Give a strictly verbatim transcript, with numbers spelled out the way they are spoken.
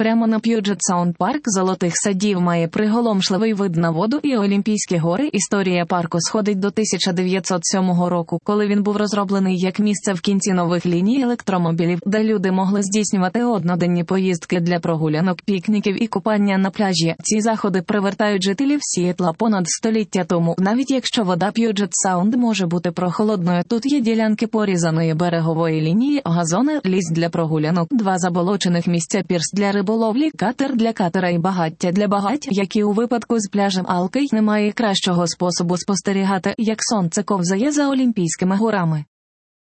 Прямо на Puget Sound парк Золотих Садів має приголомшливий вид на воду і Олімпійські гори. Історія парку сходить до тисяча дев'ятсот сьомого року, коли він був розроблений як місце в кінці нових ліній електромобілів, де люди могли здійснювати одноденні поїздки для прогулянок, пікніків і купання на пляжі. Ці заходи привертають жителів Сіетла понад століття тому. Навіть якщо вода Puget Sound може бути прохолодною, тут є ділянки порізаної берегової лінії, газони, ліс для прогулянок, два заболочених місця, пірс для риболовлі, катер для катера і багаття для багать, як і у випадку з пляжем Алкей. Немає кращого способу спостерігати, як сонце ковзає за Олімпійськими горами.